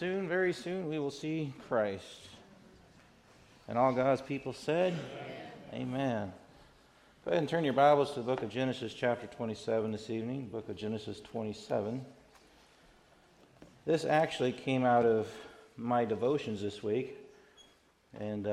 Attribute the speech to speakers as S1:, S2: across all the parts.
S1: soon, very soon, we will see Christ. And all God's people said, Amen. Go ahead and turn your Bibles to the book of Genesis chapter 27 this evening, book of Genesis 27. This actually came out of my devotions this week, and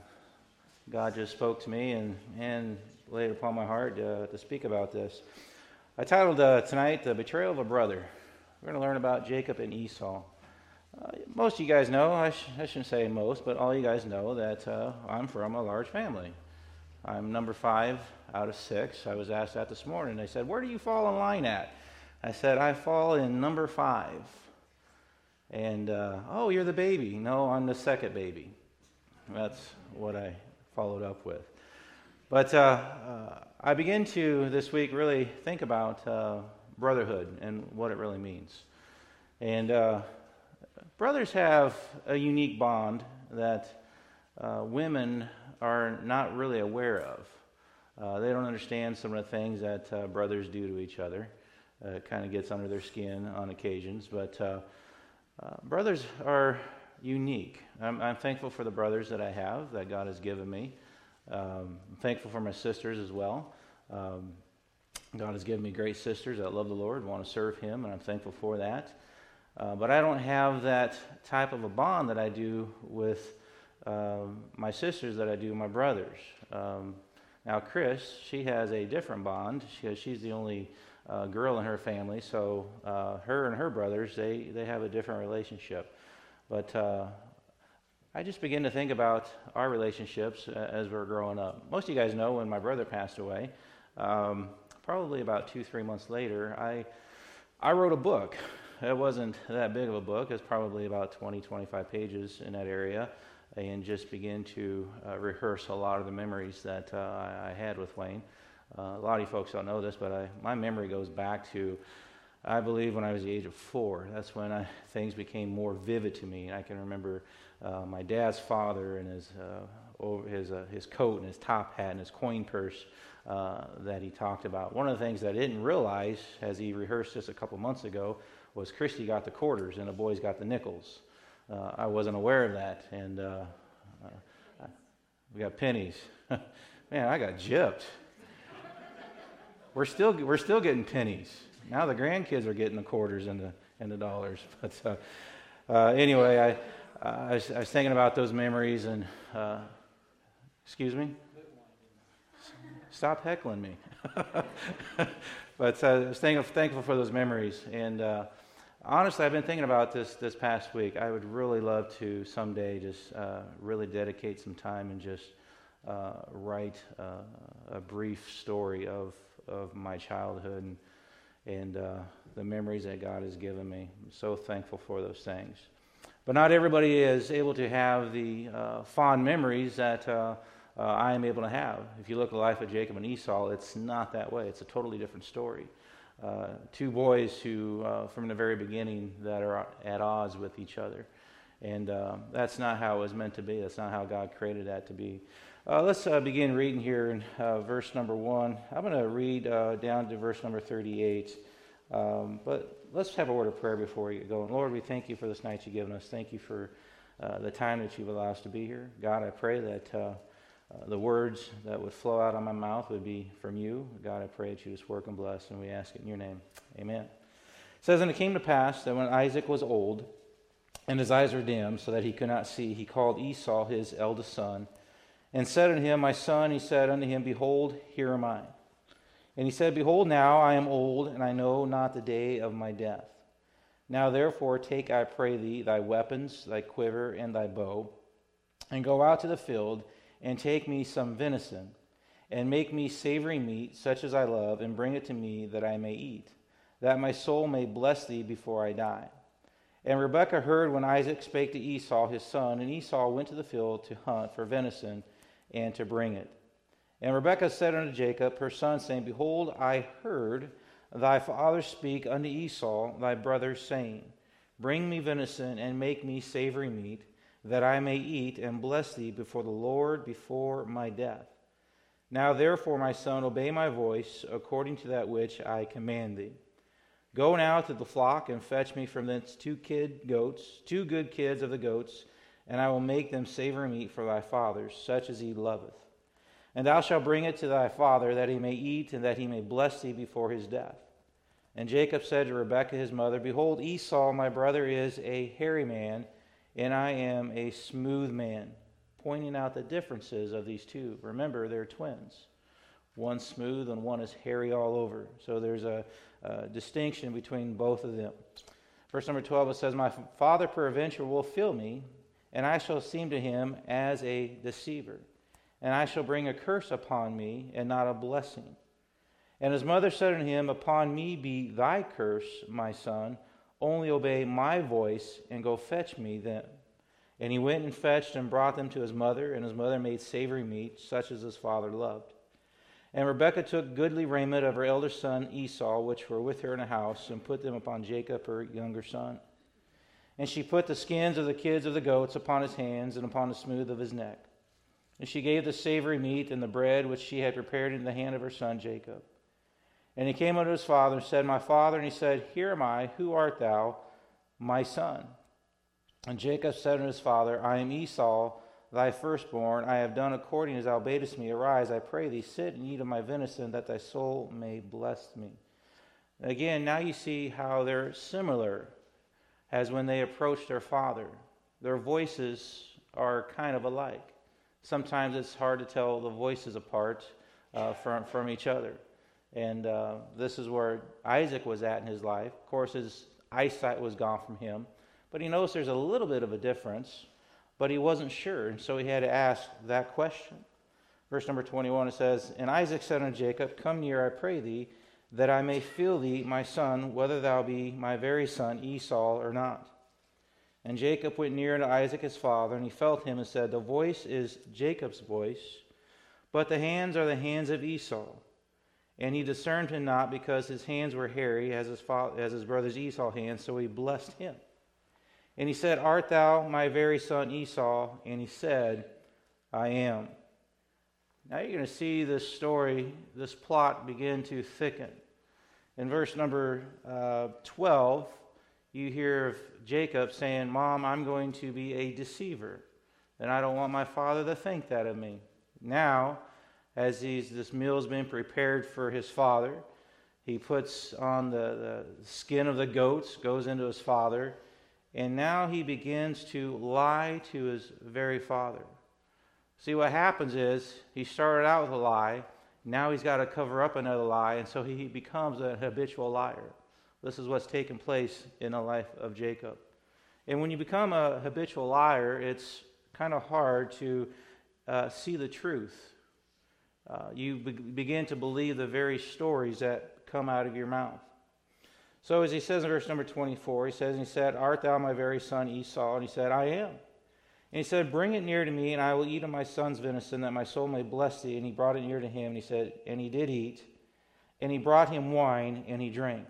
S1: God just spoke to me and laid it upon my heart to speak about this. I titled tonight, The Betrayal of a Brother. We're going to learn about Jacob and Esau. Most of you guys know, I shouldn't say most, but all you guys know that I'm from a large family. I'm number 5 out of 6. I was asked that this morning. They said, where do you fall in line at? I said, I fall in number 5. And, oh, you're the baby. No, I'm the second baby. That's what I followed up with. But I begin to, this week, really think about brotherhood and what it really means. And brothers have a unique bond that women are not really aware of. They don't understand some of the things that brothers do to each other. It kind of gets under their skin on occasions, but brothers are unique. I'm thankful for the brothers that I have, that God has given me. I'm thankful for my sisters as well. God has given me great sisters that love the Lord, want to serve Him, and I'm thankful for that. But I don't have that type of a bond that I do with my sisters that I do with my brothers. Now, Chris, she has a different bond. She's the only girl in her family, so her and her brothers, they have a different relationship. But I just begin to think about our relationships as we're growing up. Most of you guys know when my brother passed away, probably about 2-3 months later, I wrote a book. It wasn't that big of a book. It's probably about 20-25 pages in that area, and just begin to rehearse a lot of the memories that I had with Wayne. A lot of you folks don't know this, but my memory goes back to, I believe, when I was the age of 4. That's when things became more vivid to me. I can remember my dad's father and his coat and his top hat and his coin purse that he talked about. One of the things that I didn't realize, as he rehearsed this a couple months ago, was Christy got the quarters and the boys got the nickels. I wasn't aware of that, and we got pennies. Man, I got gypped. We're still getting pennies. Now the grandkids are getting the quarters and the dollars. But anyway, I was thinking about those memories, and excuse me. Stop heckling me. But I was thankful for those memories, and honestly, I've been thinking about this past week. I would really love to someday just really dedicate some time and just write a brief story of my childhood and the memories that God has given me. I'm so thankful for those things. But not everybody is able to have the fond memories that I am able to have. If you look at the life of Jacob and Esau, it's not that way. It's a totally different story. 2 boys who, from the very beginning, that are at odds with each other. And that's not how it was meant to be. That's not how God created that to be. Let's begin reading here in verse number 1. I'm going to read down to verse number 38. But let's have a word of prayer before we get going. Lord, we thank you for this night you've given us. Thank you for the time that you've allowed us to be here. God, I pray that the words that would flow out of my mouth would be from you. God, I pray that you just work and bless, and we ask it in your name. Amen. It says, and it came to pass that when Isaac was old, and his eyes were dim, so that he could not see, he called Esau his eldest son, and said unto him, my son, he said unto him, behold, here am I. And he said, behold, now I am old, and I know not the day of my death. Now therefore take, I pray thee, thy weapons, thy quiver, and thy bow, and go out to the field, and take me some venison, and make me savory meat, such as I love, and bring it to me, that I may eat, that my soul may bless thee before I die. And Rebekah heard when Isaac spake to Esau his son, and Esau went to the field to hunt for venison, and to bring it. And Rebekah said unto Jacob, her son, saying, behold, I heard thy father speak unto Esau thy brother, saying, bring me venison, and make me savory meat, that I may eat and bless thee before the Lord before my death. Now therefore, my son, obey my voice according to that which I command thee. Go now to the flock and fetch me from thence 2 good kids of the goats, and I will make them savory meat for thy father, such as he loveth. And thou shalt bring it to thy father, that he may eat, and that he may bless thee before his death. And Jacob said to Rebekah his mother, Behold, Esau my brother is a hairy man, and I am a smooth man. Pointing out the differences of these two. Remember, they're twins. One's smooth and one is hairy all over. So there's a distinction between both of them. Verse number 12, it says, My father peradventure will fill me, and I shall seem to him as a deceiver. And I shall bring a curse upon me, and not a blessing. And his mother said unto him, Upon me be thy curse, my son. Only obey my voice, and go fetch me them. And he went and fetched and brought them to his mother, and his mother made savory meat, such as his father loved. And Rebekah took goodly raiment of her elder son Esau, which were with her in the house, and put them upon Jacob her younger son. And she put the skins of the kids of the goats upon his hands, and upon the smooth of his neck. And she gave the savory meat and the bread which she had prepared in the hand of her son Jacob. And he came unto his father and said, My father. And he said, Here am I, who art thou, my son? And Jacob said unto his father, I am Esau, thy firstborn. I have done according as thou badest me. Arise, I pray thee, sit and eat of my venison, that thy soul may bless me. Again, now you see how they're similar as when they approached their father. Their voices are kind of alike. Sometimes it's hard to tell the voices apart from each other. And this is where Isaac was at in his life. Of course, his eyesight was gone from him. But he knows there's a little bit of a difference, but he wasn't sure, and so he had to ask that question. Verse number 21, it says, And Isaac said unto Jacob, Come near, I pray thee, that I may feel thee, my son, whether thou be my very son Esau or not. And Jacob went near unto Isaac his father, and he felt him and said, The voice is Jacob's voice, but the hands are the hands of Esau. And he discerned him not, because his hands were hairy, as his brother's Esau's hands, so he blessed him. And he said, Art thou my very son Esau? And he said, I am. Now you're going to see this story, this plot begin to thicken. In verse number 12, you hear of Jacob saying, Mom, I'm going to be a deceiver, and I don't want my father to think that of me. Now, as this meal's been prepared for his father, he puts on the skin of the goats, goes into his father, and now he begins to lie to his very father. See, what happens is he started out with a lie. Now he's got to cover up another lie, and so he becomes a habitual liar. This is what's taken place in the life of Jacob. And when you become a habitual liar, it's kind of hard to see the truth. You begin to believe the very stories that come out of your mouth. So as he says in verse number 24, he said, Art thou my very son Esau? And he said, I am. And he said, Bring it near to me, and I will eat of my son's venison, that my soul may bless thee. And he brought it near to him, and he said, and he did eat. And he brought him wine, and he drank.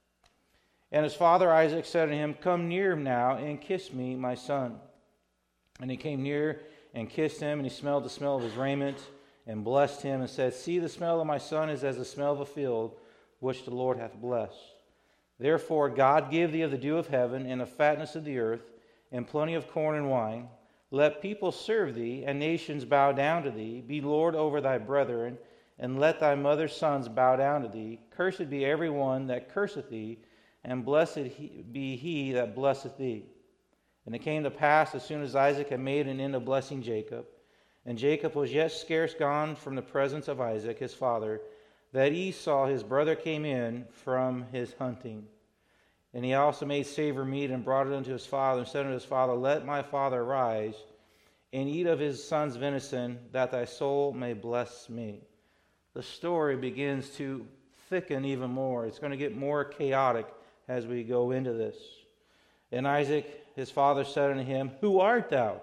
S1: And his father Isaac said to him, Come near now, and kiss me, my son. And he came near and kissed him, and he smelled the smell of his raiment, and blessed him, and said, See, the smell of my son is as the smell of a field, which the Lord hath blessed. Therefore God give thee of the dew of heaven, and the fatness of the earth, and plenty of corn and wine. Let people serve thee, and nations bow down to thee. Be Lord over thy brethren, and let thy mother's sons bow down to thee. Cursed be every one that curseth thee, and blessed be he that blesseth thee. And it came to pass, as soon as Isaac had made an end of blessing Jacob, and Jacob was yet scarce gone from the presence of Isaac his father, that Esau his brother came in from his hunting. And he also made savor meat, and brought it unto his father, and said unto his father, Let my father arise, and eat of his son's venison, that thy soul may bless me. The story begins to thicken even more. It's going to get more chaotic as we go into this. And Isaac his father said unto him, Who art thou?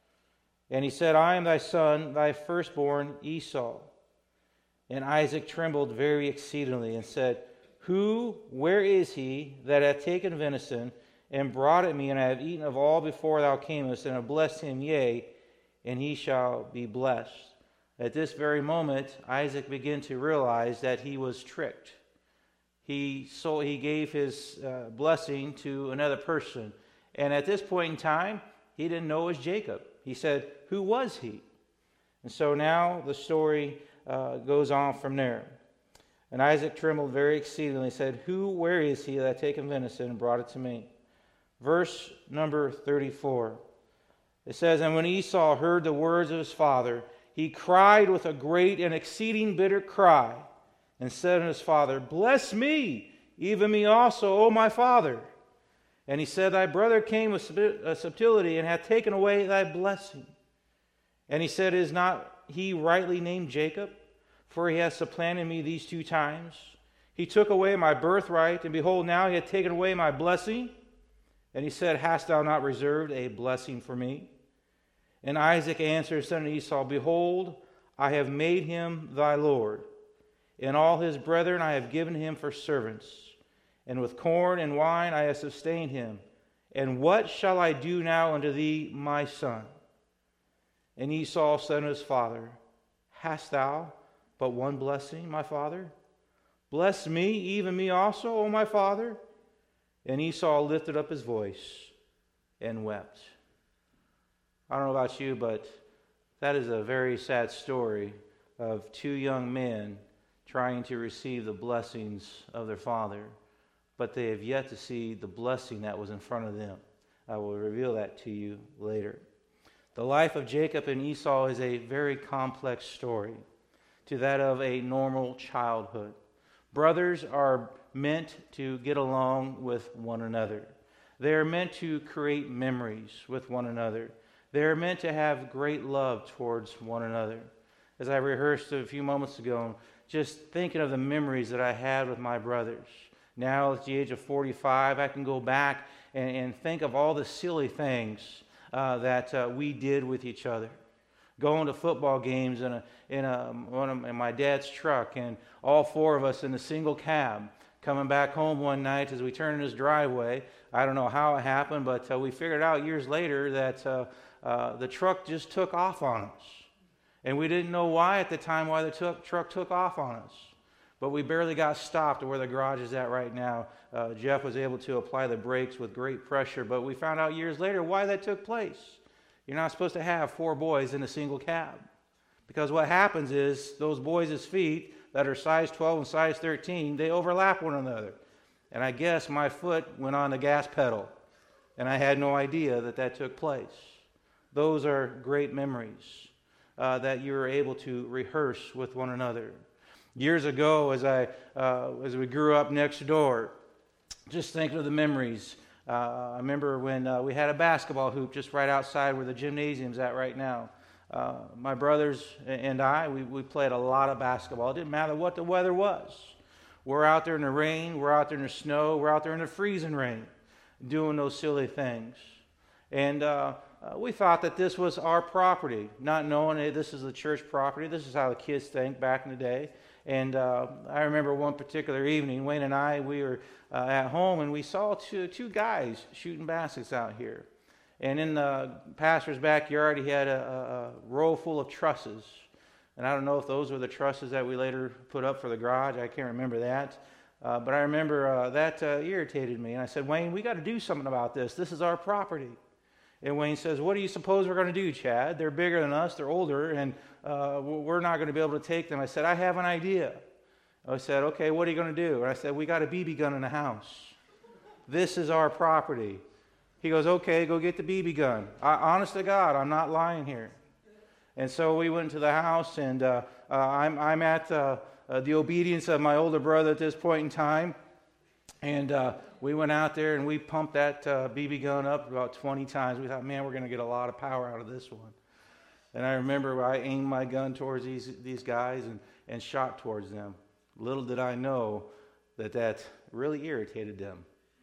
S1: And he said, I am thy son, thy firstborn Esau. And Isaac trembled very exceedingly, and said, where is he that hath taken venison, and brought it me, and I have eaten of all before thou camest, and have blessed him, yea, and he shall be blessed. At this very moment, Isaac began to realize that he was tricked. he gave his blessing to another person. And at this point in time, he didn't know it was Jacob. He said, who was he? And so now the story goes on from there. And Isaac trembled very exceedingly and said, where is he that hath taken venison and brought it to me? Verse number 34. It says, and when Esau heard the words of his father, he cried with a great and exceeding bitter cry, and said unto his father, bless me, even me also, O my father. And he said, thy brother came with subtlety, and hath taken away thy blessing. And he said, is not he rightly named Jacob? For he hath supplanted me these 2 times. He took away my birthright, and behold, now he hath taken away my blessing. And he said, hast thou not reserved a blessing for me? And Isaac answered, son of Esau, behold, I have made him thy Lord. And all his brethren I have given him for servants. And with corn and wine I have sustained him. And what shall I do now unto thee, my son? And Esau said unto his father, hast thou but one blessing, my father? Bless me, even me also, O my father. And Esau lifted up his voice and wept. I don't know about you, but that is a very sad story of 2 young men trying to receive the blessings of their father, but they have yet to see the blessing that was in front of them. I will reveal that to you later. The life of Jacob and Esau is a very complex story to that of a normal childhood. Brothers are meant to get along with one another. They are meant to create memories with one another. They are meant to have great love towards one another. As I rehearsed a few moments ago, just thinking of the memories that I had with my brothers. Now at the age of 45, I can go back and think of all the silly things that we did with each other. Going to football games in my dad's truck, and all 4 of us in a single cab. Coming back home one night as we turned in his driveway. I don't know how it happened, but we figured out years later that the truck just took off on us. And we didn't know why at the time, why the truck took off on us. But we barely got stopped to where the garage is at right now. Jeff was able to apply the brakes with great pressure, but we found out years later why that took place. You're not supposed to have 4 boys in a single cab. Because what happens is those boys' feet that are size 12 and size 13, they overlap one another. And I guess my foot went on the gas pedal, and I had no idea that took place. Those are great memories that you were able to rehearse with one another. Years ago, as we grew up next door, just thinking of the memories. I remember when we had a basketball hoop just right outside where the gymnasium's at right now. My brothers and I, we played a lot of basketball. It didn't matter what the weather was. We're out there in the rain, we're out there in the snow, we're out there in the freezing rain doing those silly things. And we thought that this was our property, not knowing hey, this is the church property. This is how the kids think back in the day. And I remember one particular evening, Wayne and I, we were at home, and we saw two guys shooting baskets out here. And in the pastor's backyard, he had a row full of trusses. And I don't know if those were the trusses that we later put up for the garage. I can't remember that. But I remember that irritated me. And I said, Wayne, we got to do something about this. This is our property. And Wayne says, what do you suppose we're going to do, Chad? They're bigger than us. They're older. And we're not going to be able to take them. I said, I have an idea. I said, okay, what are you going to do? And I said, we got a BB gun in the house. This is our property. He goes, okay, go get the BB gun. Honest to God, I'm not lying here. And so we went to the house, and I'm at the obedience of my older brother at this point in time. And we went out there, and we pumped that BB gun up about 20 times. We thought, man, we're going to get a lot of power out of this one. And I remember I aimed my gun towards these guys and shot towards them. Little did I know that really irritated them.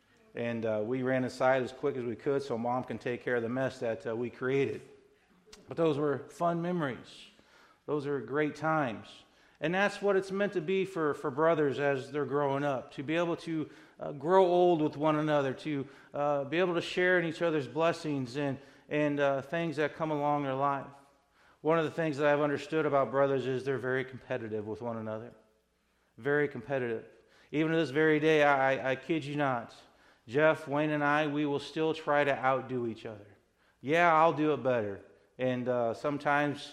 S1: And we ran inside as quick as we could so Mom can take care of the mess that we created. But those were fun memories. Those are great times. And that's what it's meant to be for brothers as they're growing up, to be able to grow old with one another, to be able to share in each other's blessings and things that come along their life. One of the things that I've understood about brothers is they're very competitive with one another. Very competitive. Even to this very day, I kid you not, Jeff, Wayne, and I, we will still try to outdo each other. Yeah, I'll do it better. And sometimes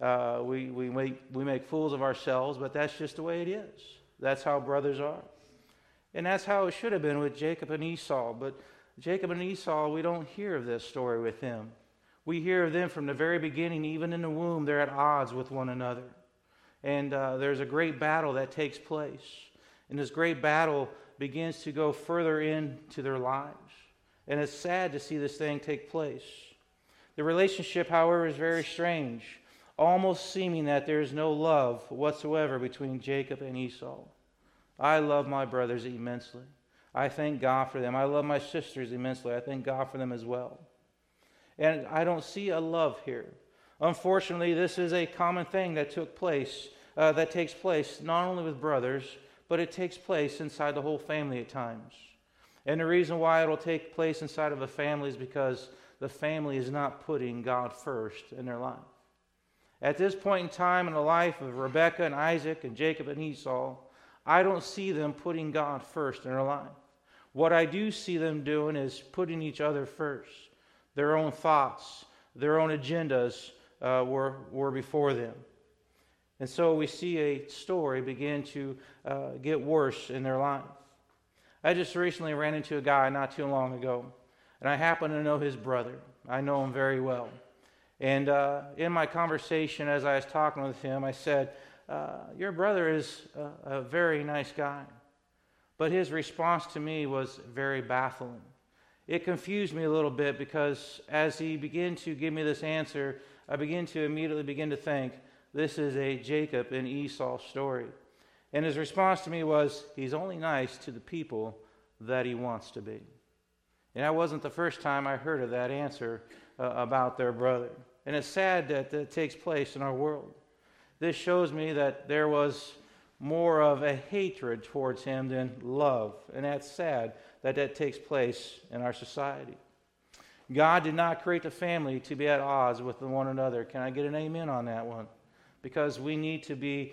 S1: we make fools of ourselves, but that's just the way it is. That's how brothers are. And that's how it should have been with Jacob and Esau. But Jacob and Esau, we don't hear of this story with them. We hear of them from the very beginning, even in the womb, they're at odds with one another. And there's a great battle that takes place. And this great battle begins to go further into their lives. And it's sad to see this thing take place. The relationship, however, is very strange, almost seeming that there is no love whatsoever between Jacob and Esau. I love my brothers immensely. I thank God for them. I love my sisters immensely. I thank God for them as well. And I don't see a love here. Unfortunately, this is a common thing that takes place not only with brothers, but it takes place inside the whole family at times. And the reason why it will take place inside of a family is because the family is not putting God first in their life. At this point in time in the life of Rebekah and Isaac and Jacob and Esau, I don't see them putting God first in their life. What I do see them doing is putting each other first. Their own thoughts, their own agendas were before them. And so we see a story begin to get worse in their life. I just recently ran into a guy not too long ago, and I happen to know his brother. I know him very well. And in my conversation, as I was talking with him, I said, your brother is a very nice guy. But his response to me was very baffling. It confused me a little bit because as he began to give me this answer, I began to immediately to think, this is a Jacob and Esau story. And his response to me was, he's only nice to the people that he wants to be. And that wasn't the first time I heard of that answer about their brother. And it's sad that that takes place in our world. This shows me that there was more of a hatred towards him than love. And that's sad that takes place in our society. God did not create the family to be at odds with one another. Can I get an amen on that one? Because we need to be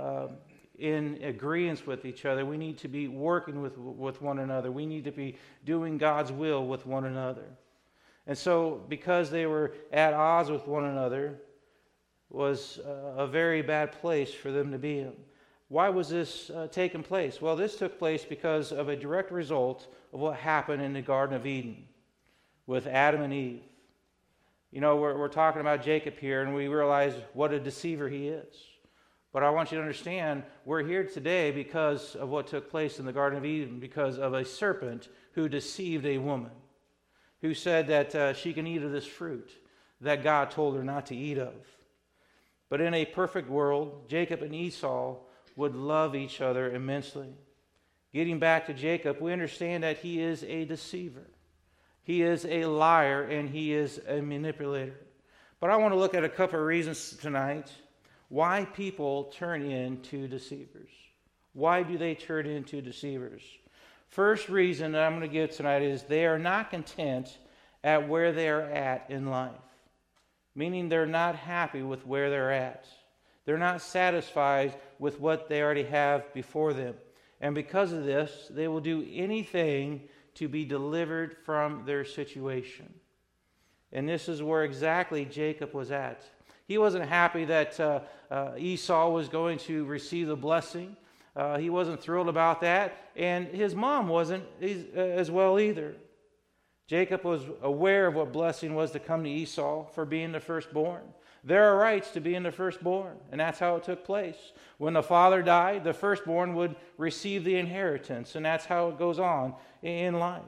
S1: in agreement with each other. We need to be working with one another. We need to be doing God's will with one another. And so because they were at odds with one another, was a very bad place for them to be in. Why was this taking place? Well, this took place because of a direct result of what happened in the Garden of Eden with Adam and Eve. You know, we're talking about Jacob here, and we realize what a deceiver he is. But I want you to understand, we're here today because of what took place in the Garden of Eden, because of a serpent who deceived a woman, who said that she can eat of this fruit that God told her not to eat of. But in a perfect world, Jacob and Esau would love each other immensely. Getting back to Jacob, we understand that he is a deceiver. He is a liar, and he is a manipulator. But I want to look at a couple of reasons tonight why people turn into deceivers. Why do they turn into deceivers? First reason that I'm going to give tonight is they are not content at where they are at in life. Meaning they're not happy with where they're at. They're not satisfied with what they already have before them. And because of this, they will do anything to be delivered from their situation. And this is where exactly Jacob was at. He wasn't happy that Esau was going to receive the blessing. He wasn't thrilled about that. And his mom wasn't as well either. Jacob was aware of what blessing was to come to Esau for being the firstborn. There are rights to being the firstborn, and that's how it took place. When the father died, the firstborn would receive the inheritance, and that's how it goes on in life.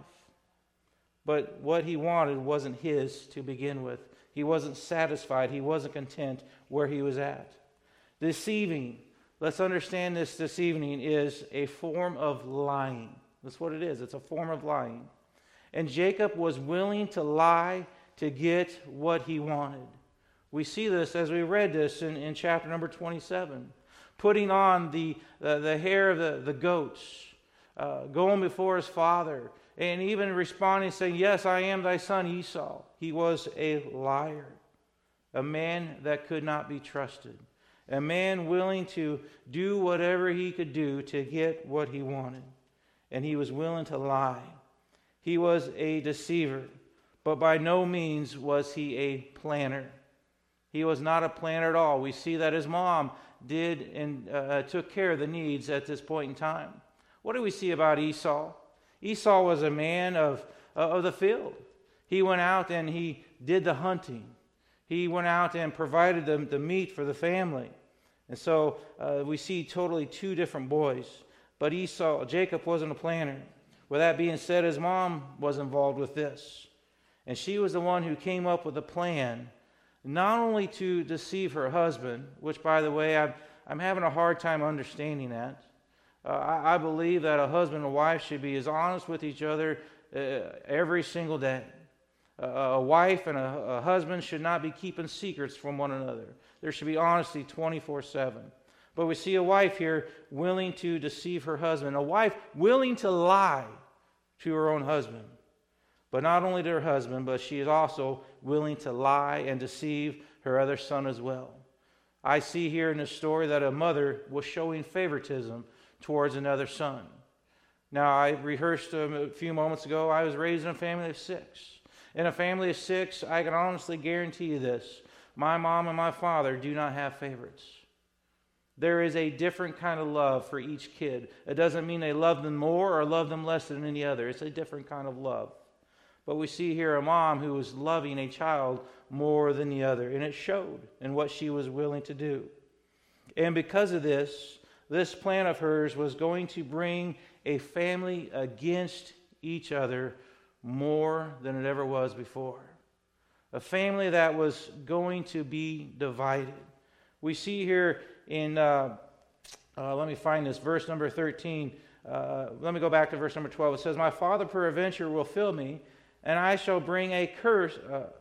S1: But what he wanted wasn't his to begin with. He wasn't satisfied. He wasn't content where he was at. Deceiving, let's understand this evening, is a form of lying. That's what it is. It's a form of lying. And Jacob was willing to lie to get what he wanted. We see this as we read this in chapter number 27. Putting on the hair of the goats, going before his father, and even responding saying, yes, I am thy son Esau. He was a liar, a man that could not be trusted. a man willing to do whatever he could do to get what he wanted. And he was willing to lie. He was a deceiver, but by no means was he a planner. He was not a planner at all. We see that his mom did and took care of the needs at this point in time. What do we see about Esau? Esau was a man of the field. He went out and he did the hunting. He went out and provided the meat for the family. And so we see totally two different boys. But Jacob wasn't a planner. With that being said, his mom was involved with this. And she was the one who came up with a plan, not only to deceive her husband, which, by the way, I'm having a hard time understanding that. I believe that a husband and wife should be as honest with each other every single day. A wife and a husband should not be keeping secrets from one another. There should be honesty 24/7. But we see a wife here willing to deceive her husband, a wife willing to lie to her own husband. But not only to her husband, but she is also willing to lie and deceive her other son as well. I see here in this story that a mother was showing favoritism towards another son. Now, I rehearsed a few moments ago, I was raised in a family of 6. In a family of 6, I can honestly guarantee you this. My mom and my father do not have favorites. There is a different kind of love for each kid. It doesn't mean they love them more or love them less than any other. It's a different kind of love. But we see here a mom who was loving a child more than the other, and it showed in what she was willing to do. And because of this plan of hers was going to bring a family against each other more than it ever was before. A family that was going to be divided. We see here in, let me find this, verse number 13. Let me go back to verse number 12. It says, "My father peradventure will fill me, and I shall bring a curse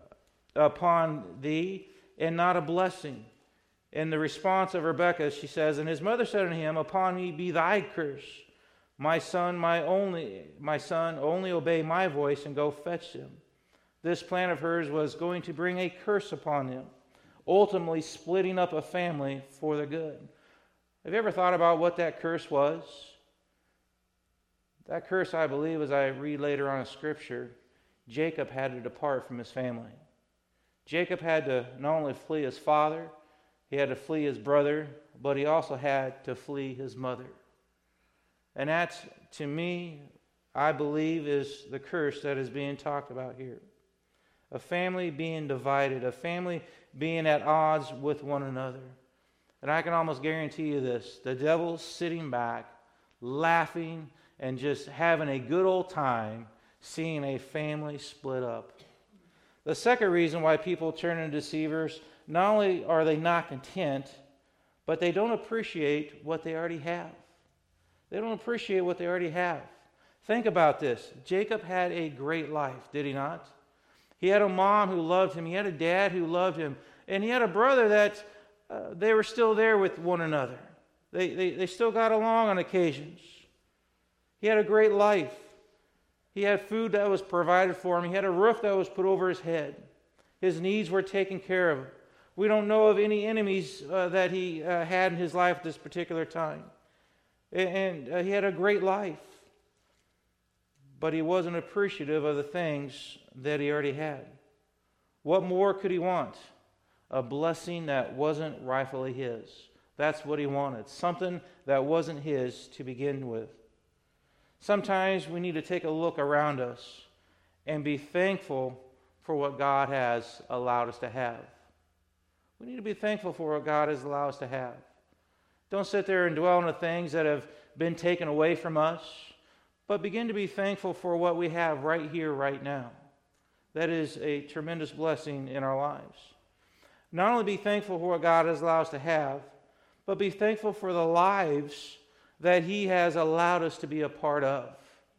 S1: upon thee, and not a blessing." In the response of Rebekah, she says, "And his mother said unto him, Upon me be thy curse. My son, only obey my voice and go fetch him." This plan of hers was going to bring a curse upon him, ultimately splitting up a family for the good. Have you ever thought about what that curse was? That curse, I believe, as I read later on in Scripture, Jacob had to depart from his family. Jacob had to not only flee his father, he had to flee his brother, but he also had to flee his mother. And that, to me, I believe, is the curse that is being talked about here. A family being divided, a family being at odds with one another. And I can almost guarantee you this, the devil's sitting back, laughing, and just having a good old time seeing a family split up. The second reason why people turn into deceivers, not only are they not content, but they don't appreciate what they already have. They don't appreciate what they already have. Think about this. Jacob had a great life, did he not? He had a mom who loved him. He had a dad who loved him. And he had a brother that they were still there with one another. They still got along on occasions. He had a great life. He had food that was provided for him. He had a roof that was put over his head. His needs were taken care of. We don't know of any enemies that he had in his life at this particular time. And he had a great life. But he wasn't appreciative of the things that he already had. What more could he want? A blessing that wasn't rightfully his. That's what he wanted. Something that wasn't his to begin with. Sometimes we need to take a look around us and be thankful for what God has allowed us to have. We need to be thankful for what God has allowed us to have. Don't sit there and dwell on the things that have been taken away from us, but begin to be thankful for what we have right here, right now. That is a tremendous blessing in our lives. Not only be thankful for what God has allowed us to have, but be thankful for the lives that He has allowed us to be a part of.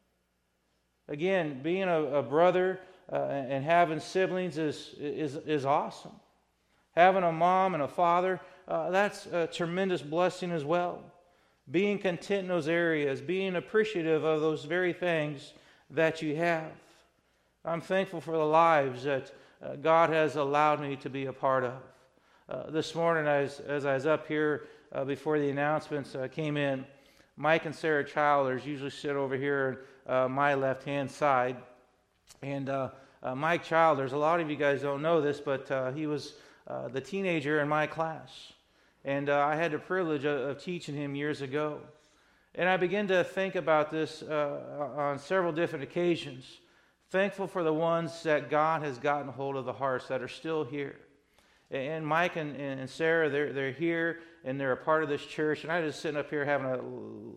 S1: Again, being a brother and having siblings is awesome. Having a mom and a father, that's a tremendous blessing as well. Being content in those areas, being appreciative of those very things that you have. I'm thankful for the lives that God has allowed me to be a part of. This morning, as I was up here before the announcements came in, Mike and Sarah Childers usually sit over here on my left-hand side. And Mike Childers, a lot of you guys don't know this, but he was the teenager in my class. And I had the privilege of teaching him years ago. And I began to think about this on several different occasions. Thankful for the ones that God has gotten hold of the hearts that are still here. And Mike and Sarah, they're here and they're a part of this church. And I just sitting up here having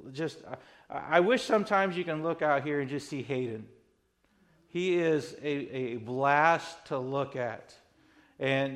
S1: I wish sometimes you can look out here and just see Hayden. He is a blast to look at. And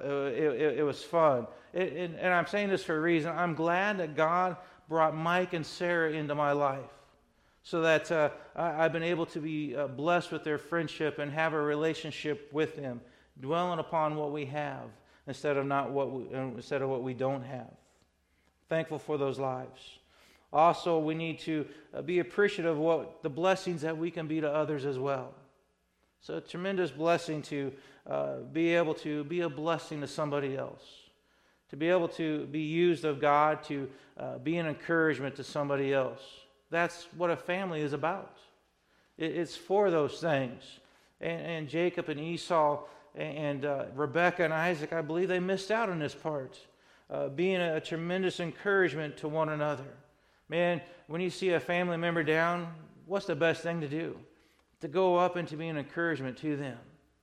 S1: it was fun. And I'm saying this for a reason. I'm glad that God brought Mike and Sarah into my life so that I've been able to be blessed with their friendship and have a relationship with them, dwelling upon what we have instead of what we don't have. Thankful for those lives. Also, we need to be appreciative of what the blessings that we can be to others as well. So a tremendous blessing to be able to be a blessing to somebody else, to be able to be used of God to be an encouragement to somebody else. That's what a family is about. It's for those things. And Jacob and Esau and Rebekah and Isaac, I believe they missed out on this part, being a tremendous encouragement to one another. Man, when you see a family member down, what's the best thing to do? To go up and to be an encouragement to them.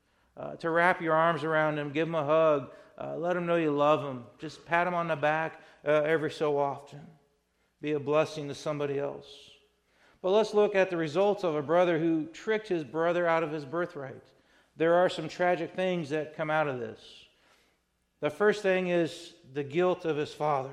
S1: To wrap your arms around them, give them a hug, let them know you love them. Just pat them on the back every so often. Be a blessing to somebody else. But let's look at the results of a brother who tricked his brother out of his birthright. There are some tragic things that come out of this. The first thing is the guilt of his father.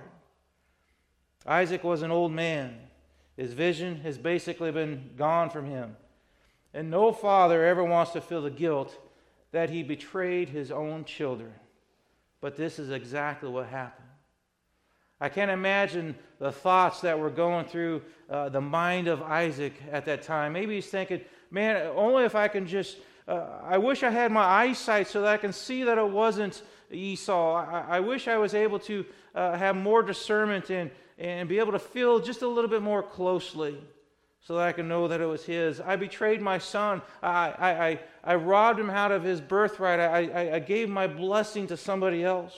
S1: Isaac was an old man. His vision has basically been gone from him. And no father ever wants to feel the guilt that he betrayed his own children. But this is exactly what happened. I can't imagine the thoughts that were going through the mind of Isaac at that time. Maybe he's thinking, man, only if I can just, I wish I had my eyesight so that I can see that it wasn't Esau. I wish I was able to have more discernment and be able to feel just a little bit more closely so that I can know that it was his. I betrayed my son. I robbed him out of his birthright. I gave my blessing to somebody else.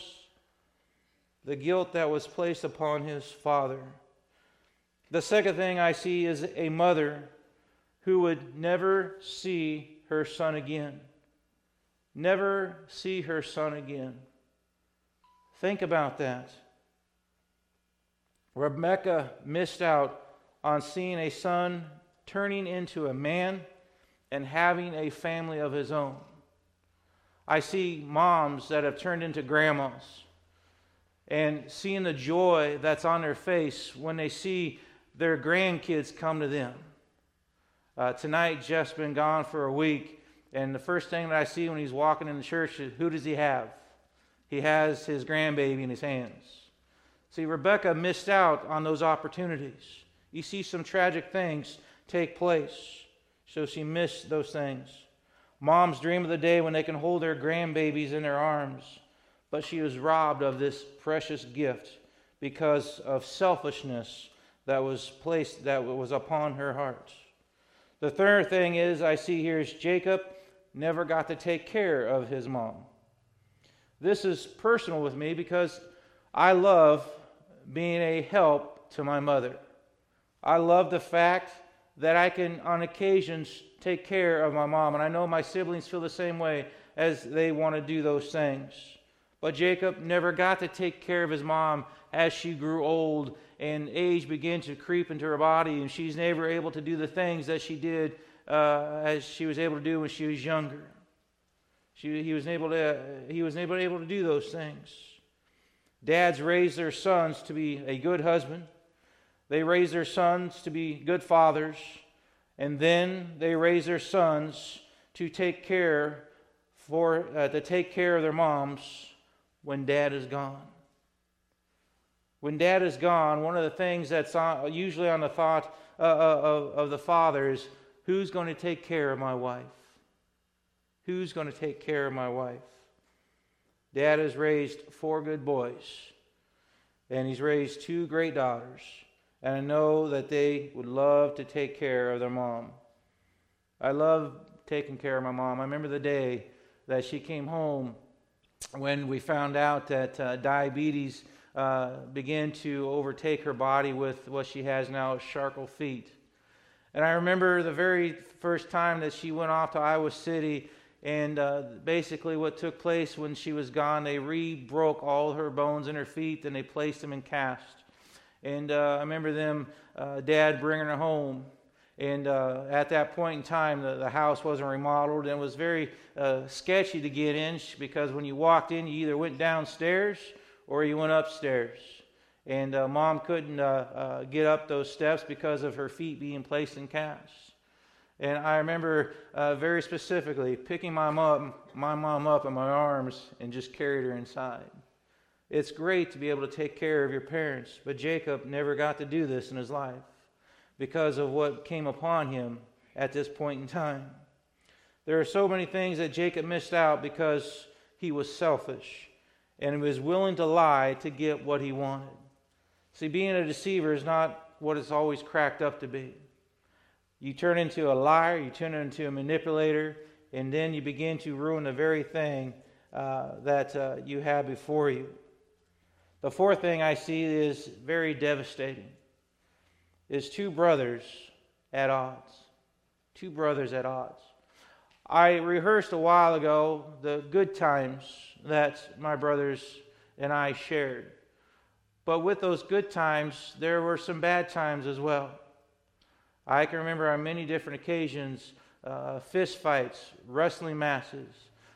S1: The guilt that was placed upon his father. The second thing I see is a mother who would never see her son again. Never see her son again. Think about that. Rebekah missed out on seeing a son turning into a man and having a family of his own. I see moms that have turned into grandmas and seeing the joy that's on their face when they see their grandkids come to them. Tonight, Jeff's been gone for a week, and the first thing that I see when he's walking in the church is, who does he have? He has his grandbaby in his hands. See, Rebekah missed out on those opportunities. You see some tragic things take place, so she missed those things. Moms dream of the day when they can hold their grandbabies in their arms, but she was robbed of this precious gift because of selfishness that was upon her heart. The third thing I see here is Jacob never got to take care of his mom. This is personal with me because I love being a help to my mother. I love the fact that I can, on occasions, take care of my mom. And I know my siblings feel the same way as they want to do those things. But Jacob never got to take care of his mom as she grew old and age began to creep into her body, and she's never able to do the things that she did as she was able to do when she was younger. He was able to do those things. Dads raise their sons to be a good husband. They raise their sons to be good fathers, and then they raise their sons to take care of their moms when dad is gone. When dad is gone, one of the things that's usually on the thought of the father is, who's going to take care of my wife? Who's going to take care of my wife? Dad has raised 4 good boys, and he's raised 2 great daughters, and I know that they would love to take care of their mom. I love taking care of my mom. I remember the day that she came home when we found out that diabetes began to overtake her body with what she has now, Charcot feet. And I remember the very first time that she went off to Iowa City, and basically what took place when she was gone, they re-broke all her bones in her feet, and they placed them in cast. And I remember them, Dad bringing her home. And at that point in time, the house wasn't remodeled, and it was very sketchy to get in, because when you walked in, you either went downstairs or you went upstairs. And Mom couldn't get up those steps because of her feet being placed in casts. And I remember very specifically picking my mom up in my arms and just carried her inside. It's great to be able to take care of your parents, but Jacob never got to do this in his life because of what came upon him at this point in time. There are so many things that Jacob missed out because he was selfish and he was willing to lie to get what he wanted. See, being a deceiver is not what it's always cracked up to be. You turn into a liar, you turn into a manipulator, and then you begin to ruin the very thing that you have before you. The fourth thing I see is very devastating. Is 2 brothers at odds. 2 brothers at odds. I rehearsed a while ago the good times that my brothers and I shared. But with those good times, there were some bad times as well. I can remember on many different occasions, fist fights, wrestling matches,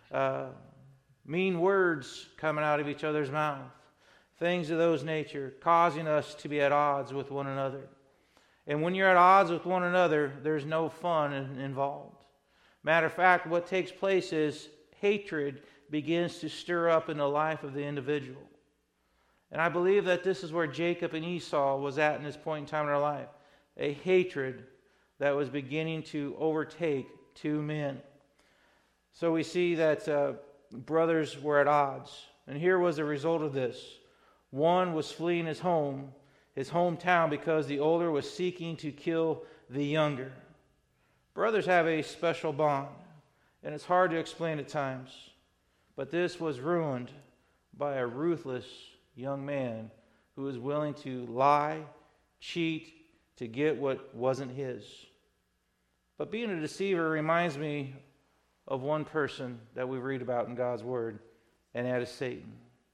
S1: mean words coming out of each other's mouth, things of those nature, causing us to be at odds with one another. And when you're at odds with one another, there's no fun involved. Matter of fact, what takes place is hatred begins to stir up in the life of the individual. And I believe that this is where Jacob and Esau was at in this point in time in their life. A hatred that was beginning to overtake 2 men. So we see that brothers were at odds. And here was the result of this. One was fleeing his hometown, because the older was seeking to kill the younger. Brothers have a special bond, and it's hard to explain at times. But this was ruined by a ruthless young man who was willing to lie, cheat, to get what wasn't his. But being a deceiver reminds me of one person that we read about in God's Word, and that is Satan.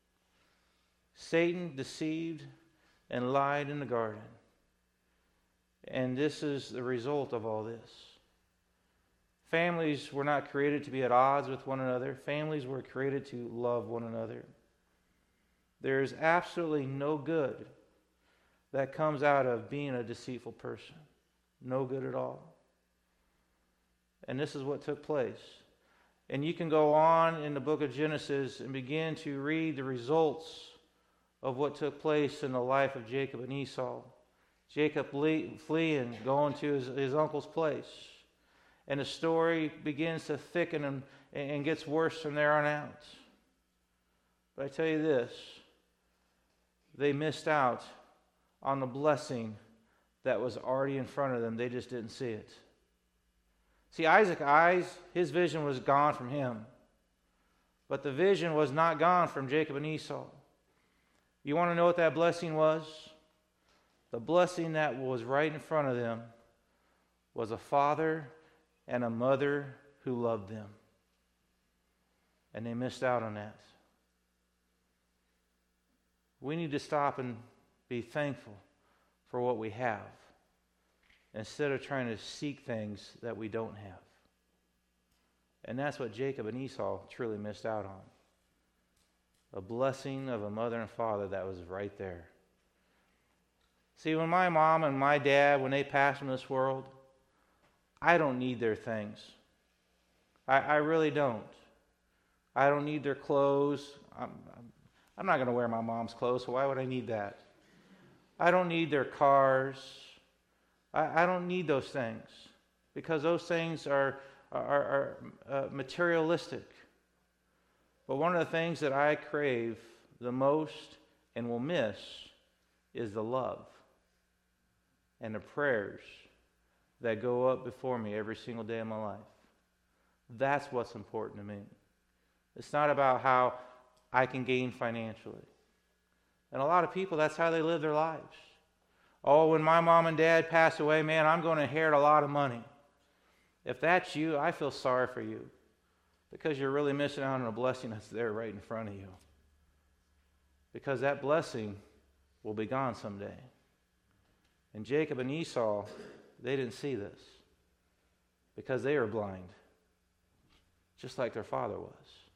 S1: Satan deceived and lied in the garden. And this is the result of all this. Families were not created to be at odds with one another. Families were created to love one another. There is absolutely no good that comes out of being a deceitful person. No good at all. And this is what took place. And you can go on in the book of Genesis and begin to read the results of what took place in the life of Jacob and Esau. Jacob fleeing, going to his uncle's place. And the story begins to thicken and gets worse from there on out. But I tell you this, they missed out on the blessing that was already in front of them. They just didn't see it. See, Isaac's eyes, his vision was gone from him. But the vision was not gone from Jacob and Esau. You want to know what that blessing was? The blessing that was right in front of them was a father and a mother who loved them. And they missed out on that. We need to stop and be thankful for what we have, instead of trying to seek things that we don't have. And that's what Jacob and Esau truly missed out on. A blessing of a mother and father that was right there. See, when my mom and my dad, when they passed from this world, I don't need their things. I really don't. I don't need their clothes. I'm not going to wear my mom's clothes, so why would I need that? I don't need their cars. I don't need those things, because those things are materialistic. But one of the things that I crave the most and will miss is the love and the prayers that go up before me every single day of my life. That's what's important to me. It's not about how I can gain financially. And a lot of people, that's how they live their lives. Oh, when my mom and dad pass away, man, I'm going to inherit a lot of money. If that's you, I feel sorry for you, because you're really missing out on a blessing that's there right in front of you. Because that blessing will be gone someday. And Jacob and Esau, they didn't see this because they were blind, just like their father was.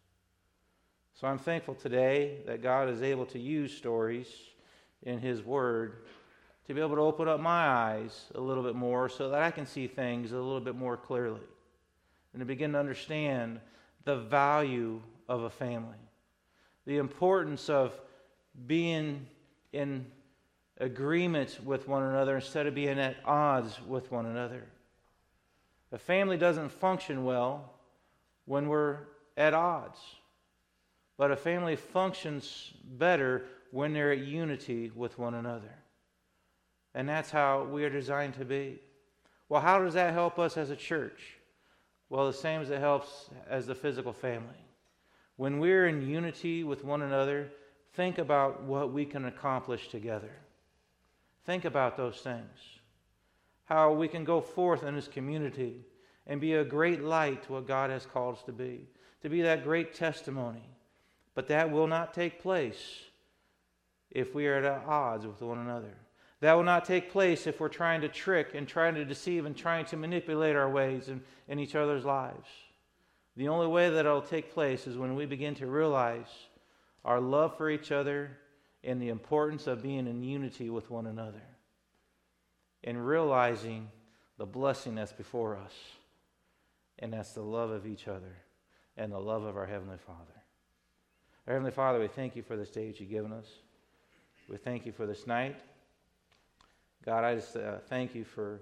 S1: So I'm thankful today that God is able to use stories in His Word to be able to open up my eyes a little bit more so that I can see things a little bit more clearly and to begin to understand the value of a family, the importance of being in agreement with one another instead of being at odds with one another. A family doesn't function well when we're at odds, but a family functions better when they're at unity with one another. And that's how we are designed to be. Well, how does that help us as a church? Well, the same as it helps as the physical family. When we're in unity with one another, think about what we can accomplish together. Think about those things. How we can go forth in this community and be a great light to what God has called us to be that great testimony. But that will not take place if we are at odds with one another. That will not take place if we're trying to trick and trying to deceive and trying to manipulate our ways in each other's lives. The only way that it will take place is when we begin to realize our love for each other and the importance of being in unity with one another, and realizing the blessing that's before us, and that's the love of each other and the love of our Heavenly Father. Our Heavenly Father, we thank you for this day that you've given us. We thank you for this night. God, I just thank you for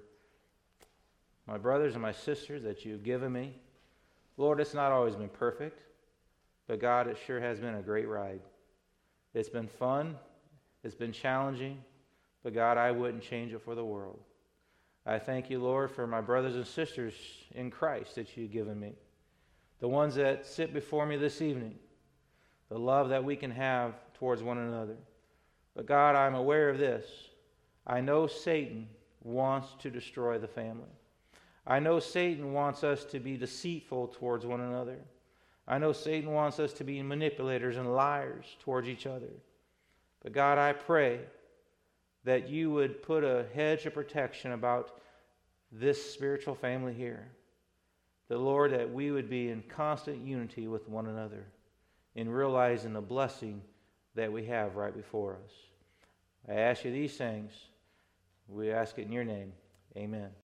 S1: my brothers and my sisters that you've given me. Lord, it's not always been perfect, but God, it sure has been a great ride. It's been fun. It's been challenging, but God, I wouldn't change it for the world. I thank you, Lord, for my brothers and sisters in Christ that you've given me, the ones that sit before me this evening, the love that we can have towards one another. But God, I'm aware of this. I know Satan wants to destroy the family. I know Satan wants us to be deceitful towards one another. I know Satan wants us to be manipulators and liars towards each other. But God, I pray that you would put a hedge of protection about this spiritual family here. The Lord, that we would be in constant unity with one another in realizing the blessing that we have right before us. I ask you these things. We ask it in your name. Amen.